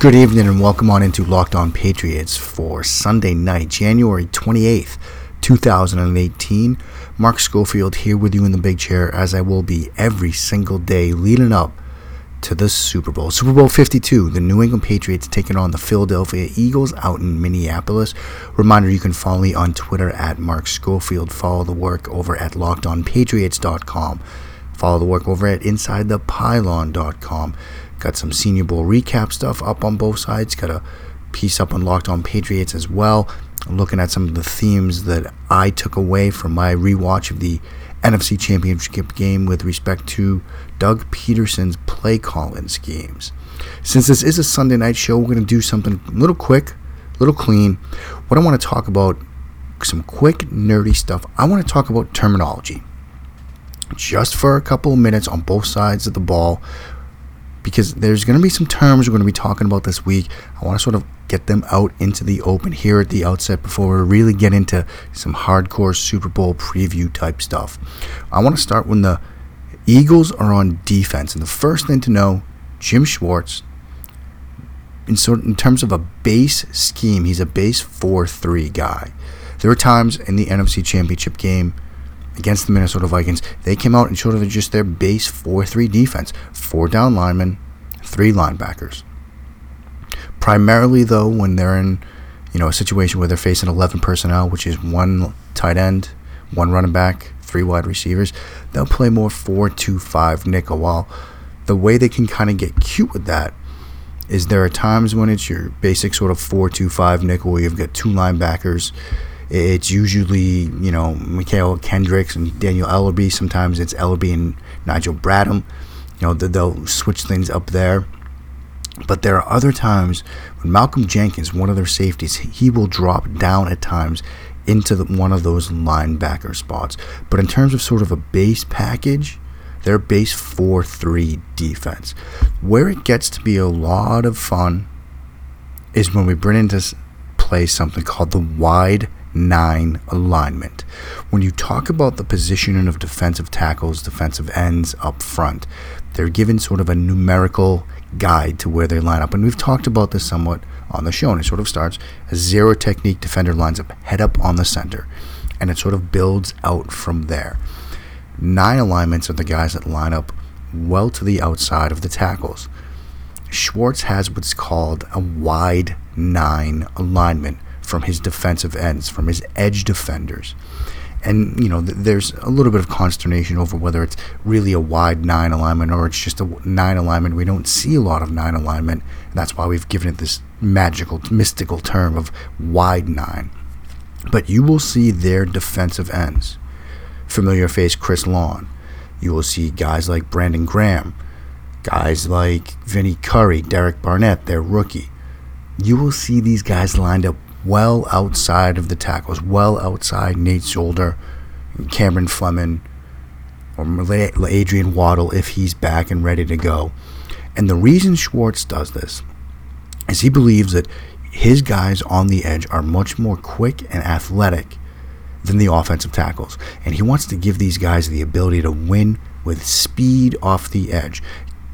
Good evening and welcome on into Locked On Patriots for Sunday night, January 28th, 2018. Mark Schofield here with you in the big chair, as I will be every single day leading up to the Super Bowl. Super Bowl 52, the New England Patriots taking on the Philadelphia Eagles out in Minneapolis. Reminder, you can follow me on Twitter at Mark Schofield. Follow the work over at LockedOnPatriots.com. Follow the work over at InsideThePylon.com. Got some Senior Bowl recap stuff up on both sides. Got a piece up on Locked On Patriots as well. I'm looking at some of the themes that I took away from my rewatch of the NFC Championship game with respect to Doug Peterson's play calling schemes. Since this is a Sunday night show, we're going to do something a little quick, a little clean. What I want to talk about, some quick nerdy stuff. I want to talk about terminology. Just for a couple of minutes on both sides of the ball, because there's going to be some terms we're going to be talking about this week. I want to sort of get them out into the open here at the outset before we really get into some hardcore Super Bowl preview type stuff. I want to start when the Eagles are on defense. And the first thing to know, Jim Schwartz, in terms of a base scheme, he's a base 4-3 guy. There were times in the NFC Championship game against the Minnesota Vikings, they came out and showed just their base 4-3 defense. 4 down linemen, 3 linebackers. Primarily, though, when they're in a situation where they're facing 11 personnel, which is 1 tight end, 1 running back, 3 wide receivers, they'll play more 4-2-5 nickel. While the way they can kind of get cute with that is there are times when it's your basic sort of 4-2-5 nickel where you've got 2 linebackers. It's usually, Mikael Kendricks and Daniel Ellerbe. Sometimes it's Ellerbe and Nigel Bradham. They'll switch things up there. But there are other times when Malcolm Jenkins, one of their safeties, he will drop down at times into one of those linebacker spots. But in terms of sort of a base package, they're base 4-3 defense. Where it gets to be a lot of fun is when we bring into play something called the wide 9 alignment. When you talk about the positioning of defensive tackles, defensive ends up front, they're given sort of a numerical guide to where they line up. And we've talked about this somewhat on the show, and it sort of starts as zero technique defender lines up, head up on the center, and it sort of builds out from there. 9 alignments are the guys that line up well to the outside of the tackles. Schwartz has what's called a wide 9 alignment from his defensive ends, from his edge defenders. And, there's a little bit of consternation over whether it's really a wide 9 alignment or it's just a 9 alignment. We don't see a lot of 9 alignment, and that's why we've given it this magical, mystical term of wide 9. But you will see their defensive ends. Familiar face Chris Lawn. You will see guys like Brandon Graham, guys like Vinny Curry, Derek Barnett, their rookie. You will see these guys lined up well outside of the tackles, well outside Nate Solder, Cameron Fleming, or Adrian Waddle if he's back and ready to go. And the reason Schwartz does this is he believes that his guys on the edge are much more quick and athletic than the offensive tackles. And he wants to give these guys the ability to win with speed off the edge.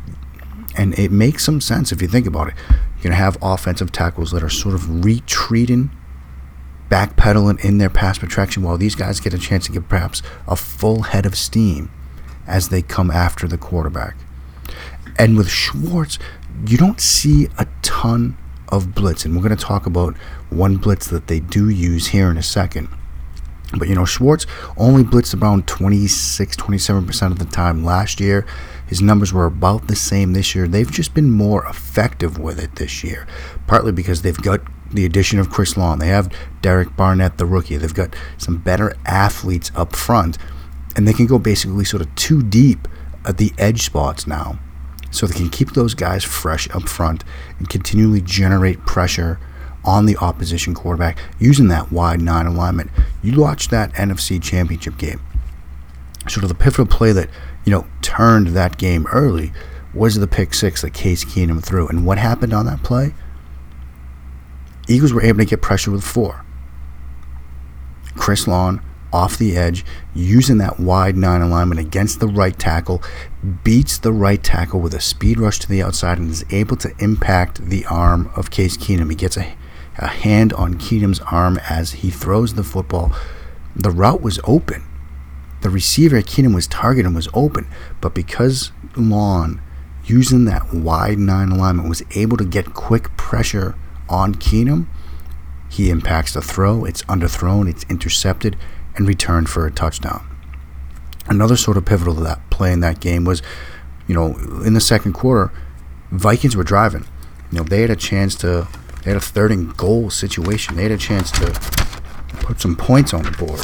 And it makes some sense if you think about it. You're going to have offensive tackles that are sort of retreating, backpedaling in their pass protection, while these guys get a chance to get perhaps a full head of steam as they come after the quarterback. And with Schwartz, you don't see a ton of blitz. And we're going to talk about one blitz that they do use here in a second. But, Schwartz only blitzed around 27% of the time last year. His numbers were about the same this year. They've just been more effective with it this year, partly because they've got the addition of Chris Lawn. They have Derek Barnett, the rookie. They've got some better athletes up front, and they can go basically sort of too deep at the edge spots now. So they can keep those guys fresh up front and continually generate pressure on the opposition quarterback using that wide 9 alignment. You watch that NFC Championship game. Sort of the pivotal play that, turned that game early was the pick 6 that Case Keenum threw. And what happened on that play? Eagles were able to get pressure with 4. Chris Lawn, off the edge, using that wide 9 alignment against the right tackle, beats the right tackle with a speed rush to the outside, and is able to impact the arm of Case Keenum. He gets a hand on Keenum's arm as he throws the football. The route was open. The receiver Keenum was targeting was open, but because Lon, using that wide 9 alignment, was able to get quick pressure on Keenum, he impacts the throw. It's underthrown, it's intercepted, and returned for a touchdown. Another sort of pivotal to that play in that game was, in the second quarter, Vikings were driving. They had a chance to, they had a 3rd and goal situation. They had a chance to put some points on the board.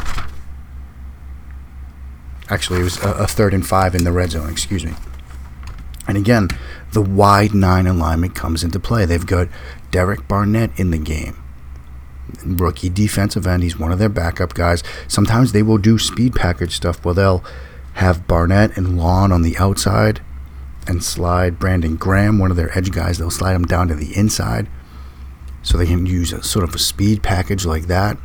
Actually, it was a 3rd and 5 in the red zone, excuse me. And again, the wide 9 alignment comes into play. They've got Derek Barnett in the game. Rookie defensive end. He's one of their backup guys. Sometimes they will do speed package stuff where they'll have Barnett and Lon on the outside and slide Brandon Graham, one of their edge guys. They'll slide him down to the inside so they can use a sort of a speed package like that.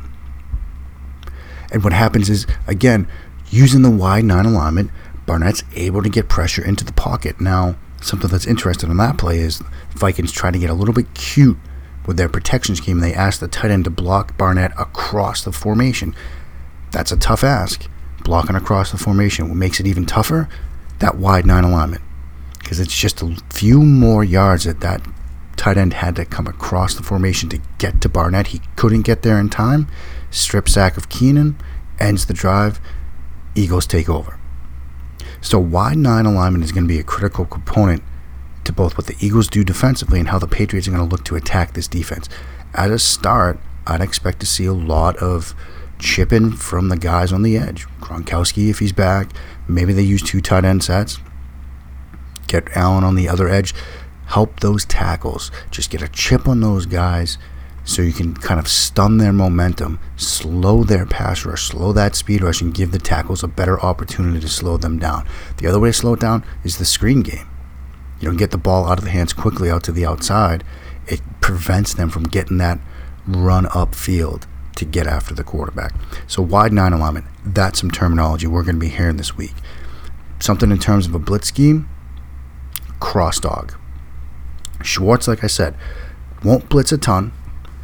And what happens is, again, using the wide 9 alignment, Barnett's able to get pressure into the pocket. Now, something that's interesting on that play is Vikings try to get a little bit cute with their protection scheme. They ask the tight end to block Barnett across the formation. That's a tough ask, blocking across the formation. What makes it even tougher? That wide 9 alignment, because it's just a few more yards that tight end had to come across the formation to get to Barnett. He couldn't get there in time. Strip sack of Keenan ends the drive. Eagles take over. So wide 9 alignment is going to be a critical component to both what the Eagles do defensively and how the Patriots are going to look to attack this defense. At a start, I'd expect to see a lot of chipping from the guys on the edge. Gronkowski, if he's back, maybe they use 2 tight end sets. Get Allen on the other edge. Help those tackles. Just get a chip on those guys so you can kind of stun their momentum, slow their pass rush, slow that speed rush, and give the tackles a better opportunity to slow them down. The other way to slow it down is the screen game. You don't get the ball out of the hands quickly out to the outside. It prevents them from getting that run up field to get after the quarterback. So wide 9 alignment, that's some terminology we're going to be hearing this week. Something in terms of a blitz scheme, cross dog. Schwartz, like I said, won't blitz a ton.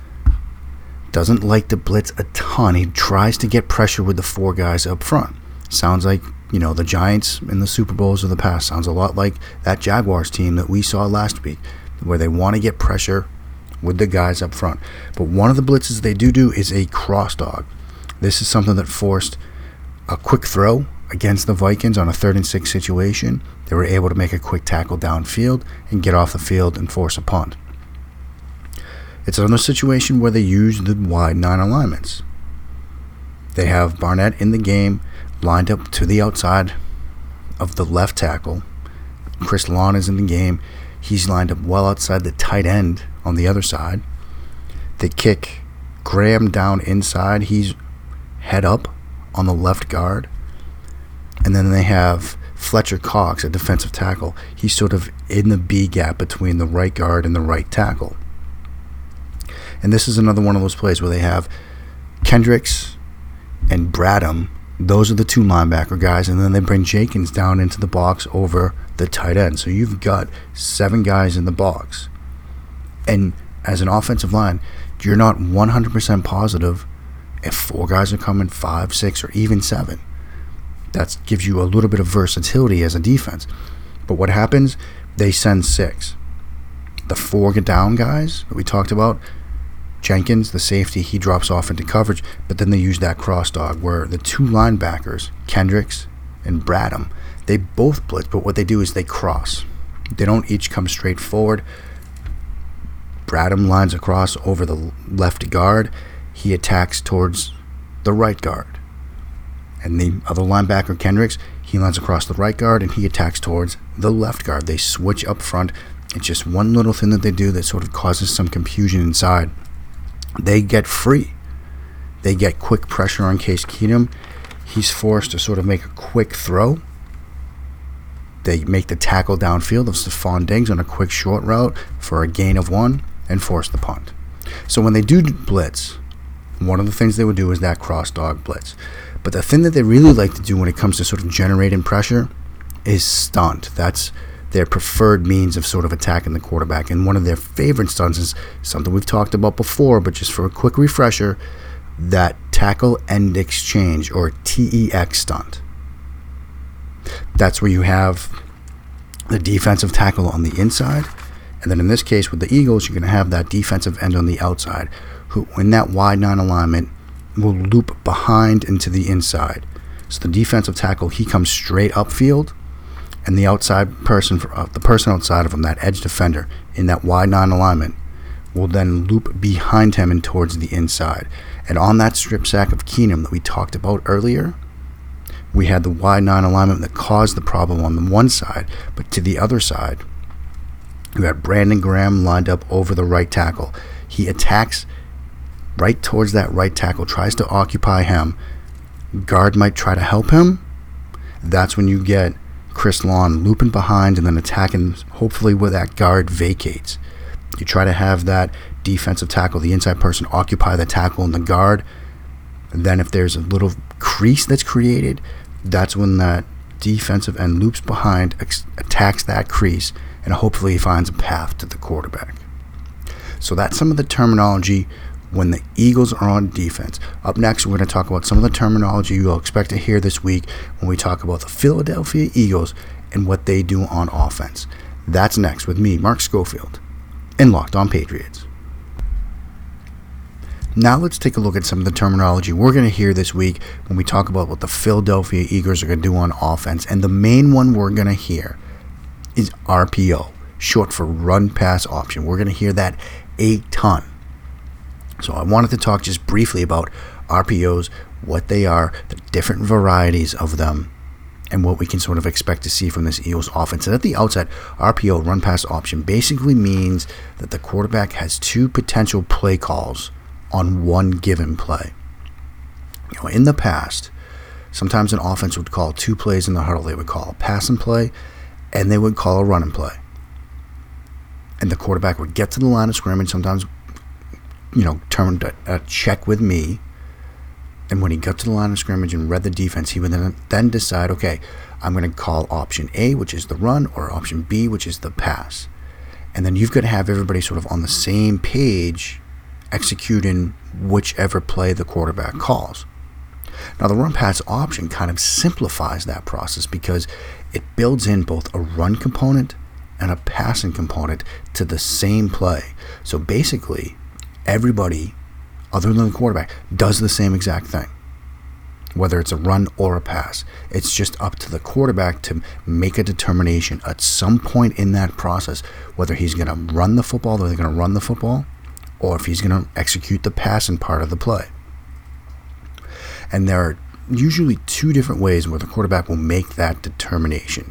Doesn't like to blitz a ton. He tries to get pressure with the 4 guys up front. Sounds like, the Giants in the Super Bowls of the past. Sounds a lot like that Jaguars team that we saw last week, where they want to get pressure with the guys up front. But one of the blitzes they do is a cross dog. This is something that forced a quick throw against the Vikings on a 3rd and 6 situation. They were able to make a quick tackle downfield and get off the field and force a punt. It's another situation where they use the wide 9 alignments. They have Barnett in the game, lined up to the outside of the left tackle. Chris Lon is in the game. He's lined up well outside the tight end on the other side. They kick Graham down inside. He's head up on the left guard. And then they have Fletcher Cox, a defensive tackle. He's sort of in the B gap between the right guard and the right tackle. And this is another one of those plays where they have Kendricks and Bradham. Those are the 2 linebacker guys, and then they bring Jenkins down into the box over the tight end. So you've got 7 guys in the box. And as an offensive line, you're not 100% positive if 4 guys are coming, 5, 6, or even 7. That gives you a little bit of versatility as a defense. But what happens? They send 6. The 4 get down guys that we talked about, Jenkins, the safety, he drops off into coverage, but then they use that cross dog where the 2 linebackers, Kendricks and Bradham, they both blitz, but what they do is they cross. They don't each come straight forward. Bradham lines across over the left guard. He attacks towards the right guard. And the other linebacker, Kendricks, he lines across the right guard and he attacks towards the left guard. They switch up front. It's just one little thing that they do that sort of causes some confusion inside. They get free. They get quick pressure on Case Keenum. He's forced to sort of make a quick throw. They make the tackle downfield of Stephon Diggs on a quick short route for a gain of 1 and force the punt. So when they do blitz, one of the things they would do is that cross dog blitz. But the thing that they really like to do when it comes to sort of generating pressure is stunt. That's their preferred means of sort of attacking the quarterback. And one of their favorite stunts is something we've talked about before, but just for a quick refresher, that tackle end exchange, or TEX stunt. That's where you have the defensive tackle on the inside, and then in this case with the Eagles, you're going to have that defensive end on the outside, who in that wide 9 alignment will loop behind into the inside. So the defensive tackle, he comes straight upfield, and the outside person, the person outside of him, that edge defender in that wide 9 alignment, will then loop behind him and towards the inside. And on that strip sack of Keenum that we talked about earlier, we had the wide 9 alignment that caused the problem on the one side, but to the other side, you had Brandon Graham lined up over the right tackle. He attacks right towards that right tackle, tries to occupy him. Guard might try to help him. That's when you get Chris Lawn looping behind and then attacking, hopefully where that guard vacates. You try to have that defensive tackle, the inside person, occupy the tackle and the guard. And then if there's a little crease that's created, that's when that defensive end loops behind, attacks that crease, and hopefully he finds a path to the quarterback. So that's some of the terminology when the Eagles are on defense. Up next, we're going to talk about some of the terminology you'll expect to hear this week when we talk about the Philadelphia Eagles and what they do on offense. That's next with me, Mark Schofield, in Locked On Patriots. Now let's take a look at some of the terminology we're going to hear this week when we talk about what the Philadelphia Eagles are going to do on offense. And the main one we're going to hear is RPO, short for run pass option. We're going to hear that a ton. So I wanted to talk just briefly about RPOs, what they are, the different varieties of them, and what we can sort of expect to see from this Eagles offense. And at the outset, RPO, run pass option, basically means that the quarterback has two potential play calls on one given play. You know, in the past, sometimes an offense would call two plays in the huddle. They would call a pass and play, and they would call a run and play. And the quarterback would get to the line of scrimmage, sometimes, turned a check with me. And when he got to the line of scrimmage and read the defense, he would then decide, okay, I'm going to call option A, which is the run, or option B, which is the pass. And then you've got to have everybody sort of on the same page executing whichever play the quarterback calls. Now, the run pass option kind of simplifies that process because it builds in both a run component and a passing component to the same play. So basically, everybody other than the quarterback does the same exact thing, whether it's a run or a pass. It's just up to the quarterback to make a determination at some point in that process whether he's going to run the football, or they're going to run the football, or if he's going to execute the passing part of the play. And there are usually two different ways where the quarterback will make that determination.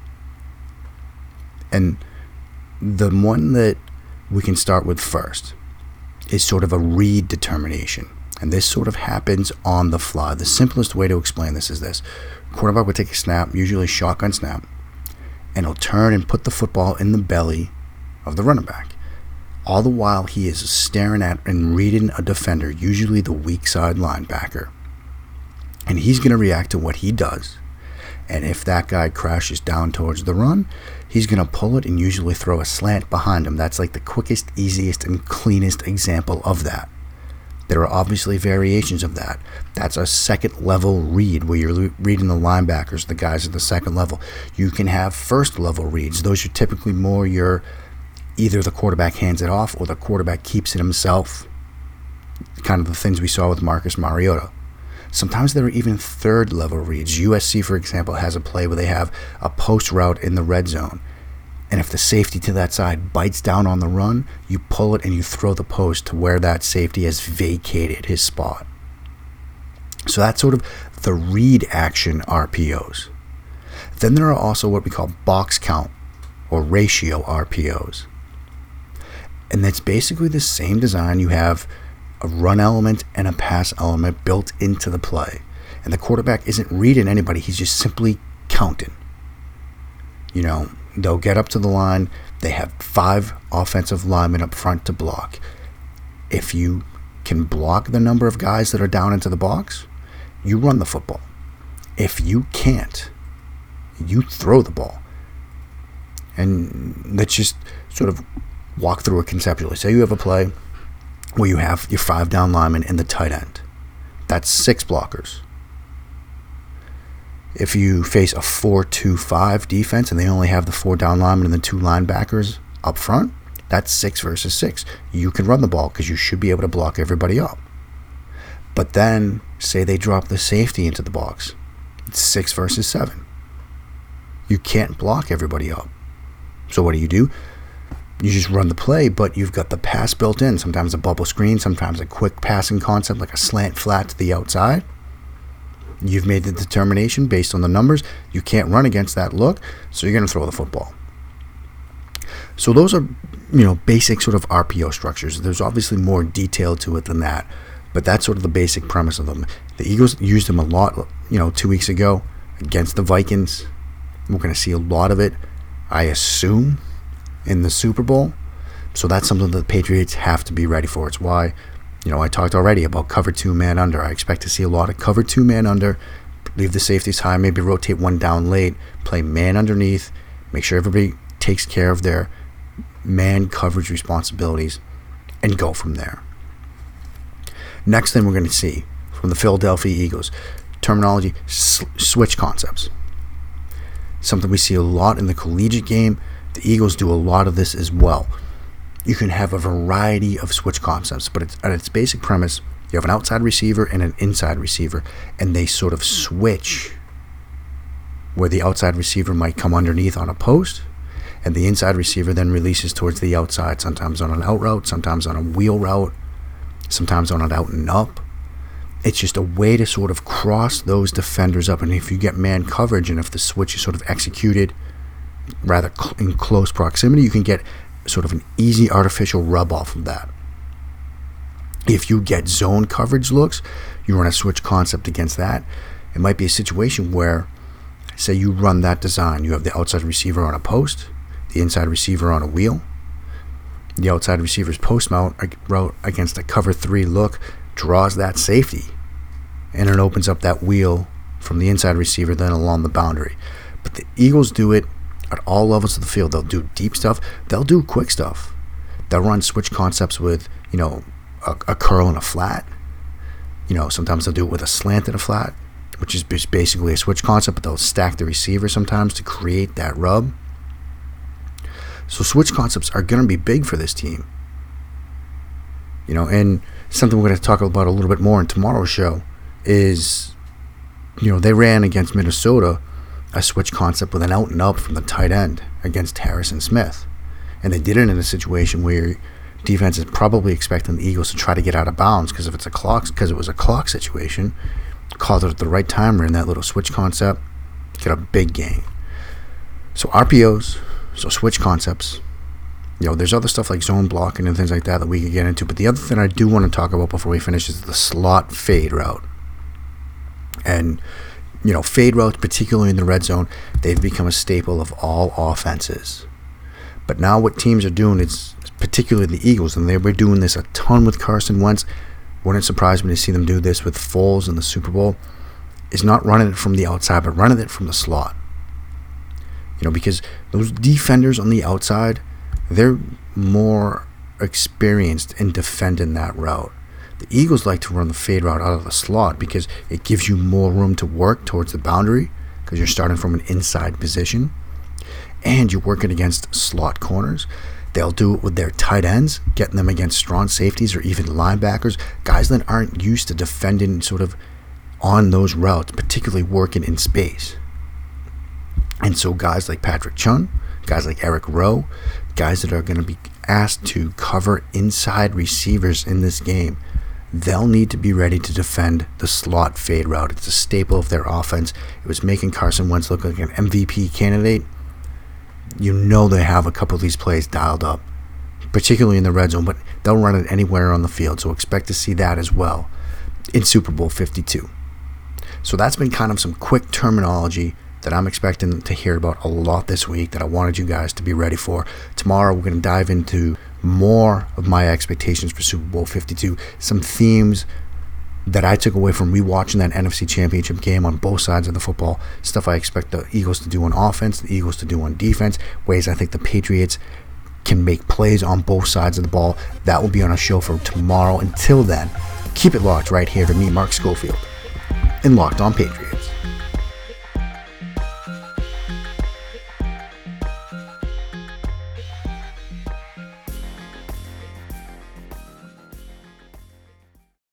And the one that we can start with first is sort of a read determination. And this sort of happens on the fly. The simplest way to explain this is this. Quarterback would take a snap, usually a shotgun snap, and he'll turn and put the football in the belly of the running back. All the while he is staring at and reading a defender, usually the weak side linebacker. And he's going to react to what he does. And if that guy crashes down towards the run, he's going to pull it and usually throw a slant behind him. That's like the quickest, easiest, and cleanest example of that. There are obviously variations of that. That's a second level read where you're reading the linebackers, the guys at the second level. You can have first level reads. Those are typically more your either the quarterback hands it off or the quarterback keeps it himself. Kind of the things we saw with Marcus Mariota. Sometimes there are even third level reads. USC, for example, has a play where they have a post route in the red zone. And if the safety to that side bites down on the run, you pull it and you throw the post to where that safety has vacated his spot. So that's sort of the read action RPOs. Then there are also what we call box count or ratio RPOs. And that's basically the same design. You have a run element and a pass element built into the play. And the quarterback isn't reading anybody. He's just simply counting. They'll get up to the line. They have 5 offensive linemen up front to block. If you can block the number of guys that are down into the box, you run the football. If you can't, you throw the ball. And let's just sort of walk through it conceptually. Say you have a play where you have your 5 down linemen and the tight end. That's 6 blockers. If you face a 4-2-5 defense and they only have the 4 down linemen and the 2 linebackers up front, that's 6 versus 6. You can run the ball because you should be able to block everybody up. But then, say they drop the safety into the box. It's 6 versus 7. You can't block everybody up. So what do? You just run the play, but you've got the pass built in. Sometimes a bubble screen, sometimes a quick passing concept like a slant flat to the outside. You've made the determination based on the numbers. You can't run against that look, so you're going to throw the football. So those are, basic sort of RPO structures. There's obviously more detail to it than that, but that's sort of the basic premise of them. The Eagles used them a lot, 2 weeks ago against the Vikings. We're going to see a lot of it, I assume, in the Super Bowl. So that's something that the Patriots have to be ready for. It's why, I talked already about cover 2 man under. I expect to see a lot of cover 2 man under, leave the safeties high, maybe rotate one down late, play man underneath, make sure everybody takes care of their man coverage responsibilities, and go from there. Next thing we're going to see from the Philadelphia Eagles, terminology, switch concepts. Something we see a lot in the collegiate game. The Eagles do a lot of this as well. You can have a variety of switch concepts, but at its basic premise, you have an outside receiver and an inside receiver, and they sort of switch where the outside receiver might come underneath on a post, and the inside receiver then releases towards the outside, sometimes on an out route, sometimes on a wheel route, sometimes on an out and up. It's just a way to sort of cross those defenders up, and if you get man coverage and if the switch is sort of executed rather in close proximity, you can get sort of an easy artificial rub off of that. If you get zone coverage looks, you run a switch concept against that. It might be a situation where, say you run that design, you have the outside receiver on a post, the inside receiver on a wheel. The outside receiver's post route against a cover 3 look draws that safety, and it opens up that wheel from the inside receiver then along the boundary. But the Eagles do it at all levels of the field. They'll do deep stuff. They'll do quick stuff. They'll run switch concepts with, a curl and a flat. Sometimes they'll do it with a slant and a flat, which is basically a switch concept, but they'll stack the receiver sometimes to create that rub. So switch concepts are going to be big for this team. And something we're going to talk about a little bit more in tomorrow's show is, they ran against Minnesota a switch concept with an out and up from the tight end against Harrison Smith. And they did it in a situation where defense is probably expecting the Eagles to try to get out of bounds because it was a clock situation. Called it at the right time, ran that little switch concept, get a big gain. So RPOs, so switch concepts. There's other stuff like zone blocking and things like that we could get into. But the other thing I do want to talk about before we finish is the slot fade route. And fade routes, particularly in the red zone, they've become a staple of all offenses. But now what teams are doing, it's particularly the Eagles, and they were doing this a ton with Carson Wentz. Wouldn't surprise me to see them do this with Foles in the Super Bowl, is not running it from the outside, but running it from the slot. Because those defenders on the outside, they're more experienced in defending that route. The Eagles like to run the fade route out of the slot because it gives you more room to work towards the boundary because you're starting from an inside position and you're working against slot corners. They'll do it with their tight ends, getting them against strong safeties or even linebackers, guys that aren't used to defending sort of on those routes, particularly working in space. And so guys like Patrick Chung, guys like Eric Rowe, guys that are going to be asked to cover inside receivers in this game, they'll need to be ready to defend the slot fade route. It's a staple of their offense. It was making Carson Wentz look like an MVP candidate. They have a couple of these plays dialed up, particularly in the red zone, but they'll run it anywhere on the field. So expect to see that as well in Super Bowl 52. So that's been kind of some quick terminology that I'm expecting to hear about a lot this week that I wanted you guys to be ready for. Tomorrow we're going to dive into more of my expectations for Super Bowl 52, some themes that I took away from rewatching that NFC Championship game on both sides of the football, stuff I expect the Eagles to do on offense, the Eagles to do on defense, ways I think the Patriots can make plays on both sides of the ball. That will be on a show for tomorrow. Until then, keep it locked right here to me, Mark Schofield, in Locked On Patriots.